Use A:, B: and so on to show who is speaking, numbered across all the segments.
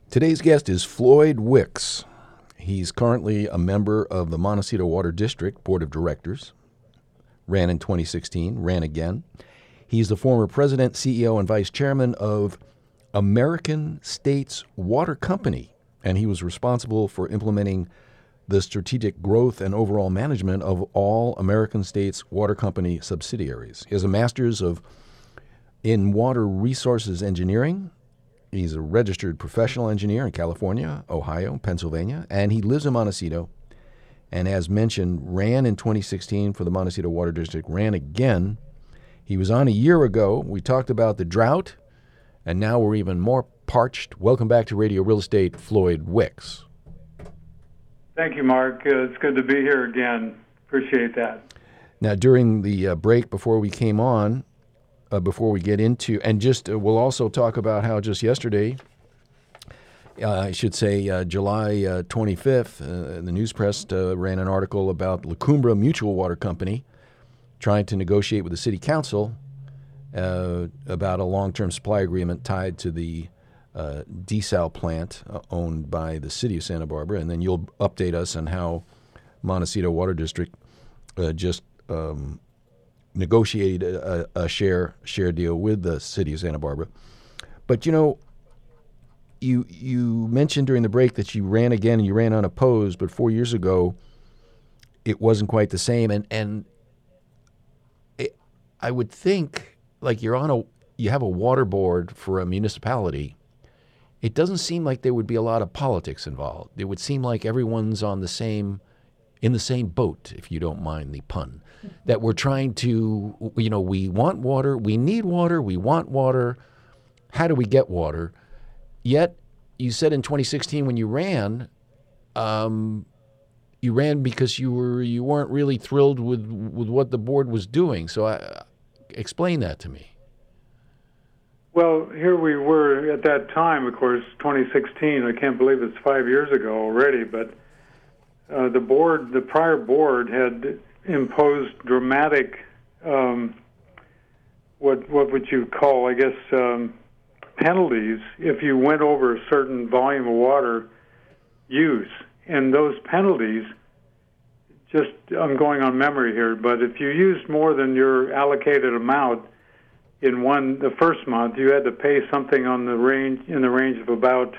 A: Today's guest is Floyd Wicks. He's currently a member of the Montecito Water District Board of Directors. Ran in 2016, ran again. He's the former president, CEO, and vice chairman of American States Water Company, and he was responsible for implementing the strategic growth and overall management of all American States Water Company subsidiaries. He has a master's in water resources engineering. He's a registered professional engineer in California, Ohio, Pennsylvania, and he lives in Montecito. And as mentioned, ran in 2016 for the Montecito Water District, ran again. He was on a year ago. We talked about the drought, and now we're even more parched. Welcome back to Radio Real Estate, Floyd Wicks.
B: Thank you, Mark. It's good to be here again. Appreciate that.
A: Now, during the break before we came on, before we get into, and just we'll also talk about how just yesterday, I should say July 25th, the news press ran an article about La Cumbre Mutual Water Company trying to negotiate with the city council about a long-term supply agreement tied to the desal plant owned by the city of Santa Barbara. And then you'll update us on how Montecito Water District just negotiated a share deal with the city of Santa Barbara. But, you know, you mentioned during the break that you ran again and you ran unopposed, but 4 years ago it wasn't quite the same. And I would think, like, you have a water board for a municipality. It doesn't seem like there would be a lot of politics involved. It would seem like everyone's in the same boat, if you don't mind the pun, that we're trying to, we want water, we need water, we want water. How do we get water? Yet, you said in 2016 when you ran because you weren't really thrilled with what the board was doing. So explain that to me.
B: Well, here we were at that time, of course, 2016. I can't believe it's 5 years ago already, but the prior board had imposed dramatic, what would you call, I guess, penalties if you went over a certain volume of water use. And those penalties, just, I'm going on memory here, but if you used more than your allocated amount in the first month, you had to pay something in the range of about,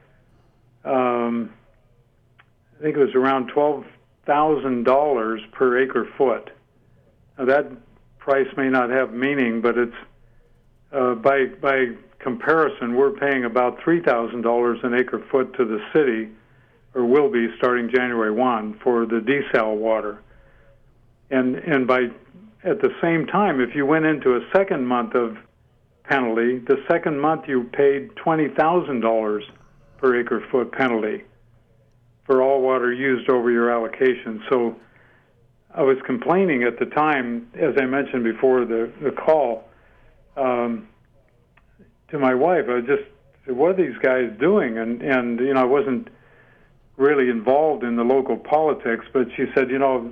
B: I think it was around $12,000 per acre foot. Now that price may not have meaning, but it's by comparison, we're paying about $3,000 an acre foot to the city, or will be starting January 1 for the desal water. And at the same time, if you went into a second month of penalty, the second month you paid $20,000 per acre foot penalty for all water used over your allocation. So I was complaining at the time, as I mentioned before the call, to my wife. I just said, what are these guys doing? And I wasn't really involved in the local politics, but she said,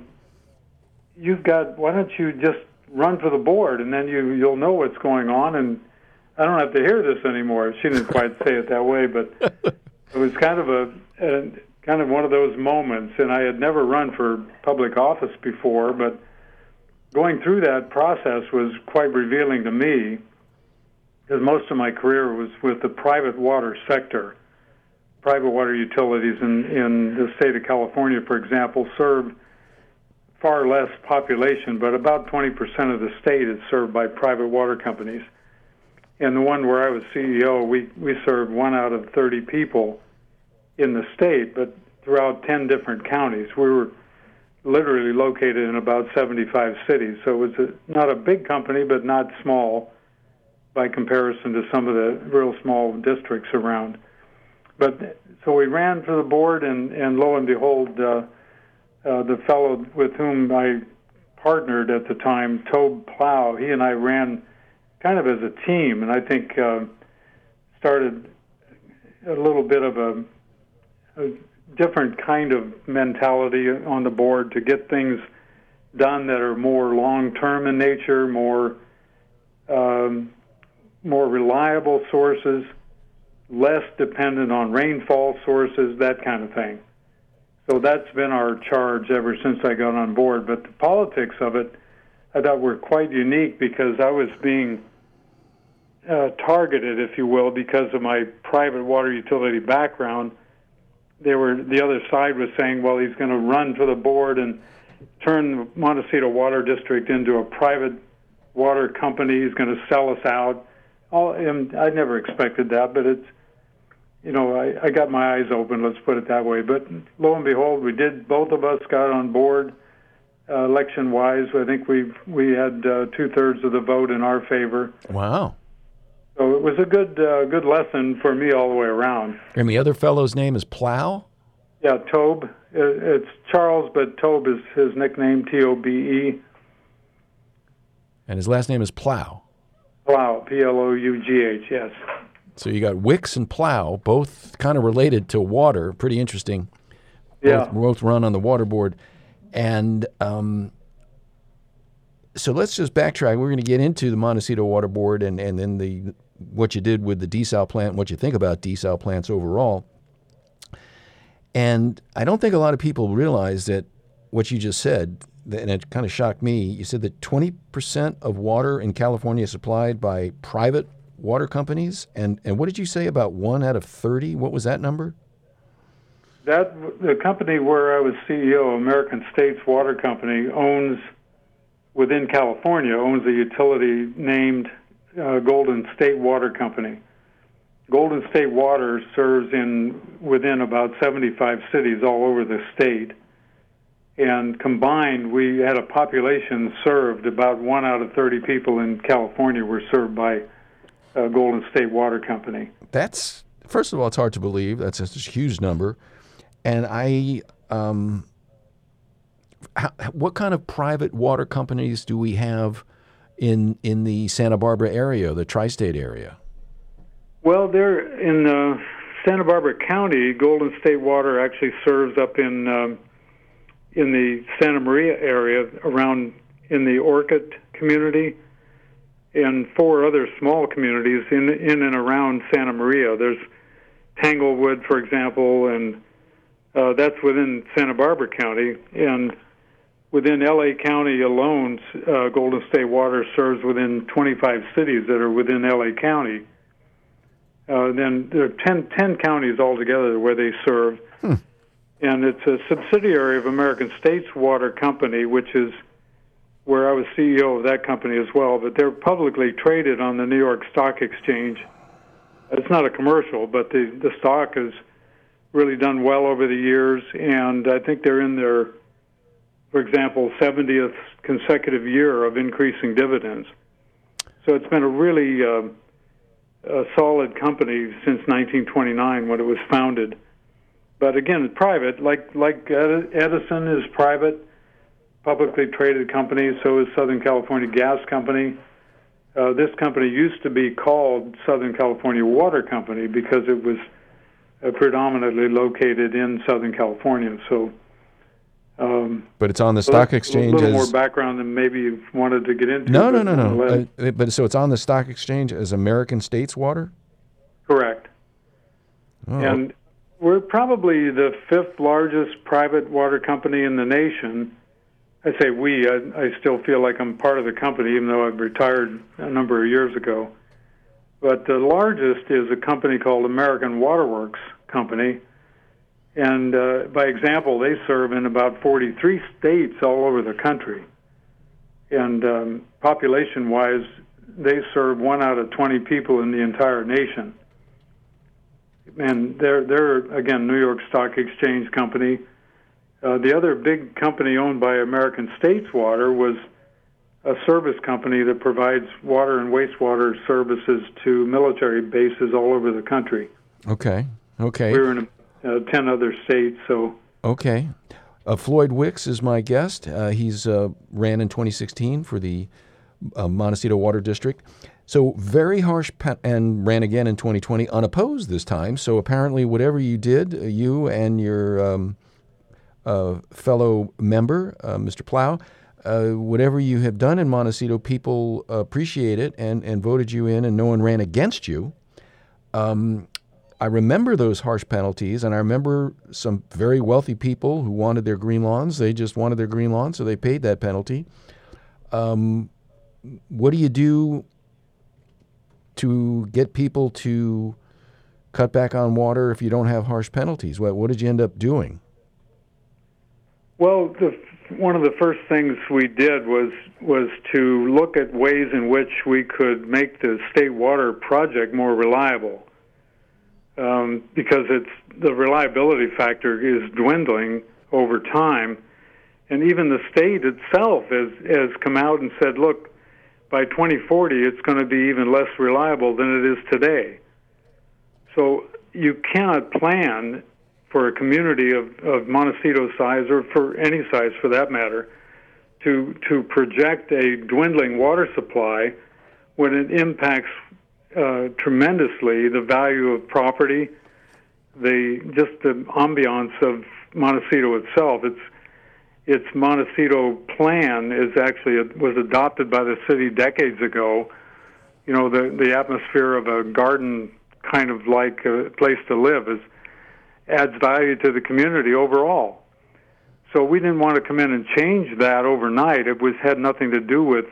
B: why don't you just run for the board, and then you'll know what's going on, and I don't have to hear this anymore. She didn't quite say it that way, but it was kind of one of those moments, and I had never run for public office before, but going through that process was quite revealing to me, because most of my career was with the private water sector. Private water utilities in the state of California, for example, serve far less population, but about 20% of the state is served by private water companies. And the one where I was CEO, we served 1 out of 30 people in the state, but throughout 10 different counties. We were literally located in about 75 cities, so it was not a big company, but not small by comparison to some of the real small districts around. But so we ran for the board, and lo and behold, the fellow with whom I partnered at the time, Tobe Plow, he and I ran kind of as a team, and I think started a little bit of a different kind of mentality on the board to get things done that are more long-term in nature, more reliable sources, less dependent on rainfall sources, that kind of thing. So that's been our charge ever since I got on board. But the politics of it, I thought were quite unique because I was being targeted, if you will, because of my private water utility background. The other side was saying, well, he's going to run for the board and turn the Montecito Water District into a private water company. He's going to sell us out. And I never expected that, but it's, I got my eyes open, let's put it that way. But lo and behold, both of us got on board election-wise. I think we had 2/3 of the vote in our favor.
A: Wow.
B: So it was a good lesson for me all the way around.
A: And the other fellow's name is Plow?
B: Yeah, Tobe. It's Charles, but Tobe is his nickname, Tobe.
A: And his last name is Plow.
B: Plow, Plough, yes.
A: So you got Wicks and Plow, both kind of related to water. Pretty interesting.
B: Yeah.
A: Both run on the water board. And so let's just backtrack. We're going to get into the Montecito Water Board and then what you did with the desal plant and what you think about desal plants overall. And I don't think a lot of people realize that what you just said, and it kind of shocked me. You said that 20% of water in California is supplied by private water companies. And what did you say about 1 out of 30? What was that number?
B: The company where I was CEO, American States Water Company, within California, owns a utility named Golden State Water Company. Golden State Water serves within about 75 cities all over the state. And combined, we had a population served, about 1 out of 30 people in California were served by Golden State Water Company.
A: That's, first of all, it's hard to believe. That's a huge number. And what kind of private water companies do we have in the Santa Barbara area, the tri-state area?
B: Well, they're in Santa Barbara County. Golden State Water actually serves up in the Santa Maria area, around in the Orchid community, and 4 other small communities in and around Santa Maria. There's Tanglewood, for example, and that's within Santa Barbara County. And within L.A. County alone, Golden State Water serves within 25 cities that are within L.A. County. Then there are 10 counties altogether where they serve. And it's a subsidiary of American States Water Company, which is where I was CEO of that company as well. But they're publicly traded on the New York Stock Exchange. It's not a commercial, but the stock has really done well over the years, and I think they're in their, for example, 70th consecutive year of increasing dividends. So it's been a really a solid company since 1929 when it was founded. But again, private, like Edison is private, publicly traded company, so is Southern California Gas Company. This company used to be called Southern California Water Company because it was predominantly located in Southern California. So,
A: but it's on the stock exchange.
B: A little more background than maybe you wanted to get into.
A: No. But so it's on the stock exchange as American States Water?
B: Correct.
A: Oh.
B: And we're probably the 5th largest private water company in the nation. I say we. I still feel like I'm part of the company, even though I've retired a number of years ago. But the largest is a company called American Waterworks Company. And by example, they serve in about 43 states all over the country. And population-wise, they serve 1 out of 20 people in the entire nation. And they're again, New York Stock Exchange company. The other big company owned by American States Water was a service company that provides water and wastewater services to military bases all over the country.
A: Okay.
B: We're in 10 other states, so...
A: Okay. Floyd Wicks is my guest. He's ran in 2016 for the Montecito Water District. So very harsh, and ran again in 2020, unopposed this time. So apparently whatever you did, you and your fellow member, Mr. Plow, whatever you have done in Montecito, people appreciate it and voted you in, and no one ran against you. I remember those harsh penalties, and I remember some very wealthy people who wanted their green lawns. They just wanted their green lawns, so they paid that penalty. What do you do to get people to cut back on water if you don't have harsh penalties? What did you end up doing?
B: Well, one of the first things we did was to look at ways in which we could make the state water project more reliable, because the reliability factor is dwindling over time, and even the state itself has come out and said, look, by 2040 it's going to be even less reliable than it is today. So you cannot plan for a community of Montecito size, or for any size for that matter, to project a dwindling water supply when it impacts tremendously the value of property, just the ambiance of Montecito itself. Its Montecito plan was adopted by the city decades ago. You know, the atmosphere of a garden kind of like a place to live adds value to the community overall. So we didn't want to come in and change that overnight. It had nothing to do with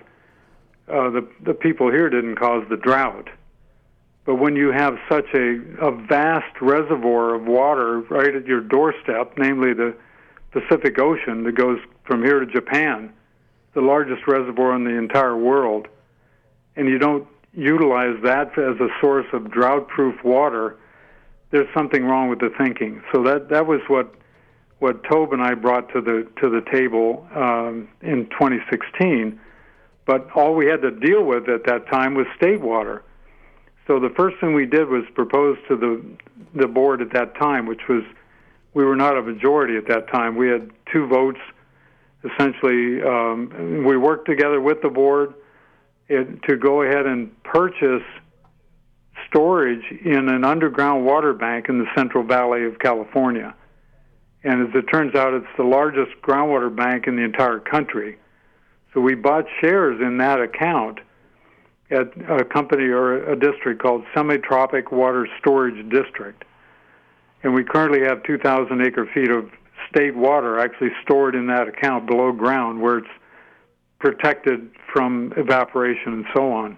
B: the people here didn't cause the drought. But when you have such a vast reservoir of water right at your doorstep, namely the Pacific Ocean that goes from here to Japan, the largest reservoir in the entire world, and you don't utilize that as a source of drought-proof water, there's something wrong with the thinking. So that was what Tobe and I brought to the table in 2016. But all we had to deal with at that time was state water. So the first thing we did was propose to the board at that time, which was, we were not a majority at that time. We had 2 votes. Essentially, we worked together with the board to go ahead and purchase storage in an underground water bank in the Central Valley of California. And as it turns out, it's the largest groundwater bank in the entire country. So we bought shares in that account at a company or a district called Semi-Tropic Water Storage District. And we currently have 2,000 acre-feet of state water actually stored in that account below ground, where it's protected from evaporation and so on.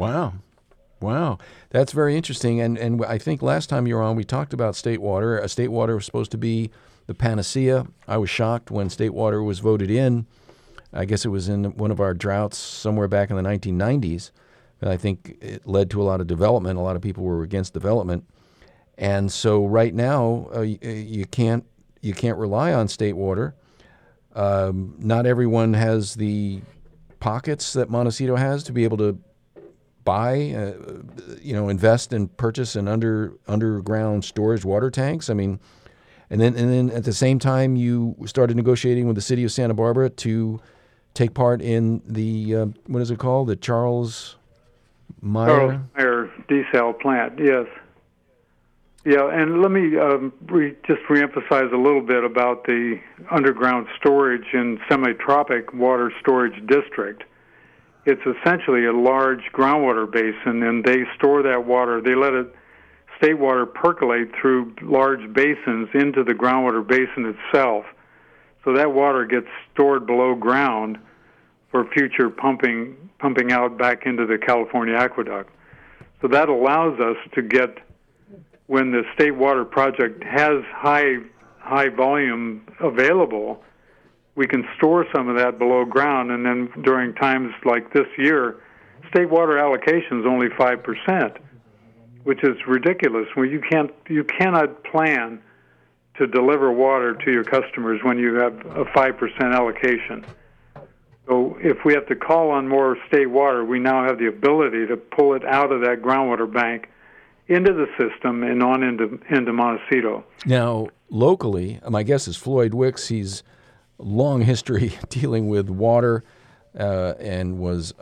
A: Wow. That's very interesting. And I think last time you were on, we talked about state water. State water was supposed to be the panacea. I was shocked when state water was voted in. I guess it was in one of our droughts somewhere back in the 1990s. And I think it led to a lot of development. A lot of people were against development. And so right now, you can't rely on state water. Not everyone has the pockets that Montecito has to be able to buy, invest and purchase an underground storage water tanks. I mean, and then at the same time, you started negotiating with the city of Santa Barbara to take part in the what is it called? The Charles Meyer
B: desal plant. Yes. Yeah, and let me just reemphasize a little bit about the underground storage in Semi-Tropic Water Storage District. It's essentially a large groundwater basin, and they store that water. They let state water percolate through large basins into the groundwater basin itself. So that water gets stored below ground for future pumping out back into the California aqueduct. So that allows us to get, when the state water project has high volume available, we can store some of that below ground, and then during times like this year, state water allocation is only 5%, which is ridiculous. Well, you cannot plan to deliver water to your customers when you have a 5% allocation. So if we have to call on more state water, we now have the ability to pull it out of that groundwater bank into the system and on into Montecito.
A: Now, locally, my guess is Floyd Wicks. He's long history dealing with water and was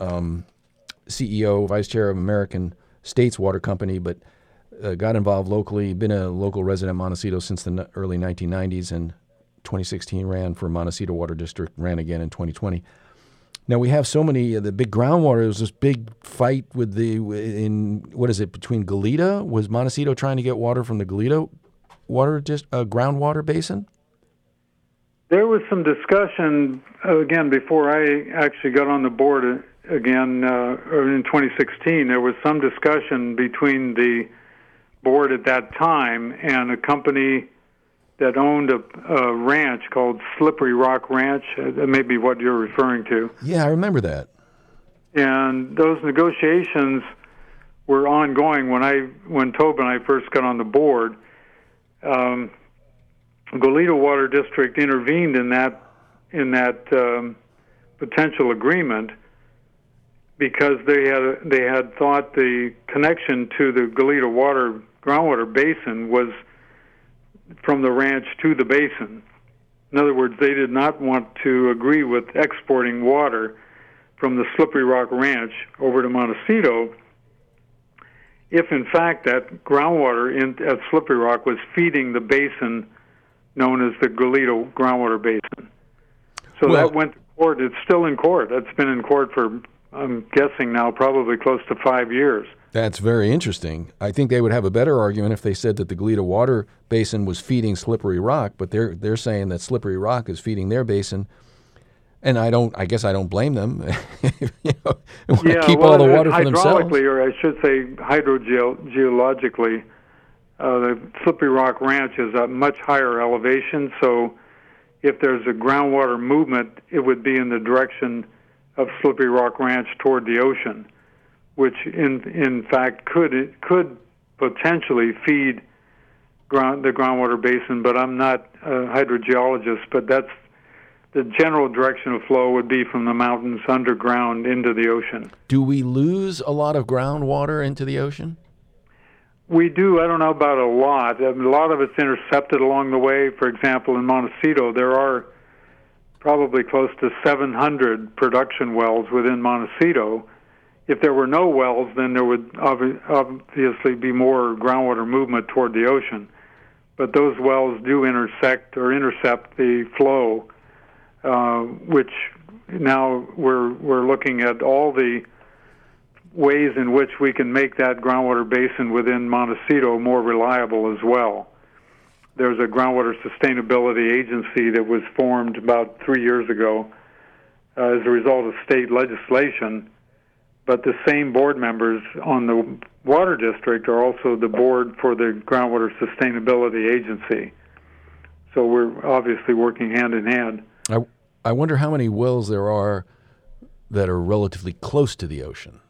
A: CEO, vice chair of American States Water Company, but got involved locally, been a local resident of Montecito since the early 1990s, and 2016 ran for Montecito Water District, ran again in 2020. Now we have so many the big groundwater. There was this big fight with between Goleta? Was Montecito trying to get water from the Goleta groundwater basin?
B: There was some discussion again before I actually got on the board again in 2016. There was some discussion between the board at that time and a company that owned a ranch called Slippery Rock Ranch. That may be what you're referring to.
A: Yeah, I remember that.
B: And those negotiations were ongoing when Tobe and I first got on the board. Goleta Water District intervened in that potential agreement because they had thought the connection to the Goleta groundwater basin was from the ranch to the basin. In other words, they did not want to agree with exporting water from the Slippery Rock Ranch over to Montecito if, in fact, that groundwater at Slippery Rock was feeding the basin known as the Goleta groundwater basin. So that went to court. It's still in court. That's been in court for, I'm guessing now, probably close to 5 years.
A: That's very interesting. I think they would have a better argument if they said that the Goleta water basin was feeding Slippery Rock, but they're saying that Slippery Rock is feeding their basin. And I guess I don't blame them. Keep all the water for themselves.
B: Hydraulically, or I should say hydrogeologically, the Slippery Rock Ranch is at much higher elevation, so if there's a groundwater movement, it would be in the direction of Slippery Rock Ranch toward the ocean, which in fact could potentially feed the groundwater basin, but I'm not a hydrogeologist, but that's the general direction of flow would be from the mountains underground into the ocean.
A: Do we lose a lot of groundwater into the ocean?
B: We do. I don't know about a lot. A lot of it's intercepted along the way. For example, in Montecito, there are probably close to 700 production wells within Montecito. If there were no wells, then there would obviously be more groundwater movement toward the ocean. But those wells do intercept the flow, which now we're looking at all the ways in which we can make that groundwater basin within Montecito more reliable as well. There's a groundwater sustainability agency that was formed about 3 years ago as a result of state legislation, but the same board members on the water district are also the board for the groundwater sustainability agency. So we're obviously working hand in hand.
A: I wonder how many wells there are that are relatively close to the ocean.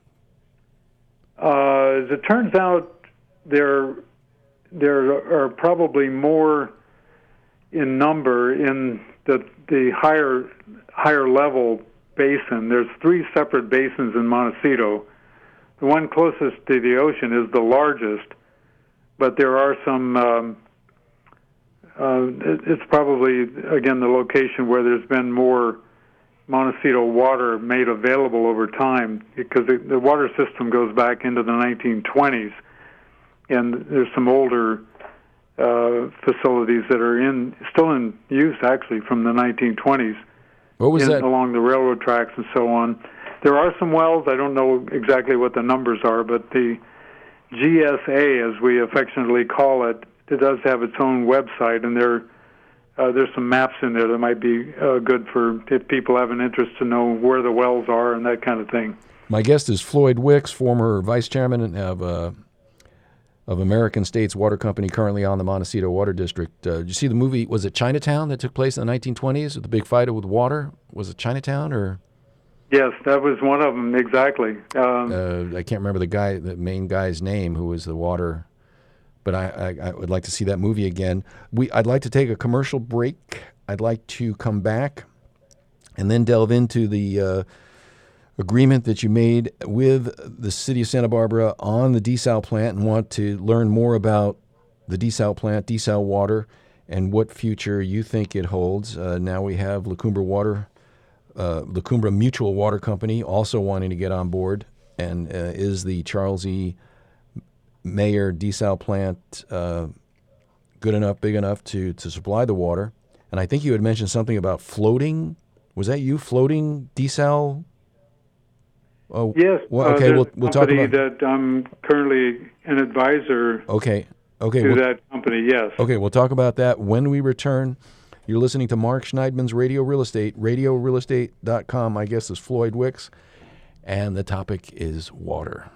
B: As it turns out, there are probably more in number in the higher level basin. There's 3 separate basins in Montecito. The one closest to the ocean is the largest, but there are some. It's probably again the location where there's been more Montecito water made available over time, because the water system goes back into the 1920s, and there's some older facilities that are still in use actually from the 1920s.
A: What was that?
B: Along the railroad tracks and so on. There are some wells. I don't know exactly what the numbers are, but the GSA, as we affectionately call it, it does have its own website, and there's some maps in there that might be good for if people have an interest to know where the wells are and that kind of thing.
A: My guest is Floyd Wicks, former vice chairman of American States Water Company, currently on the Montecito Water District. Did you see the movie, was it Chinatown, that took place in the 1920s with the big fight with water? Was it Chinatown or?
B: Yes, that was one of them, exactly.
A: I can't remember the main guy's name who was the water, but I would like to see that movie again. I'd like to take a commercial break. I'd like to come back and then delve into the agreement that you made with the city of Santa Barbara on the desal plant, and want to learn more about the desal plant, desal water, and what future you think it holds. Now we have La Cumbre Mutual Water Company also wanting to get on board, and is the Charles E. Mayer desal plant good enough, big enough to supply the water? And I think you had mentioned something about floating. Was that you, floating desal Oh,
B: Yes.
A: well, okay,
B: there's
A: we'll
B: a
A: talk
B: company
A: about.
B: that I'm currently an advisor
A: Okay,
B: to
A: we'll,
B: that company. Yes.
A: okay, we'll talk about that when we return. You're listening to Mark Schneidman's Radio Real Estate. RadioRealestate.com, I guess, is Floyd Wicks, and the topic is water.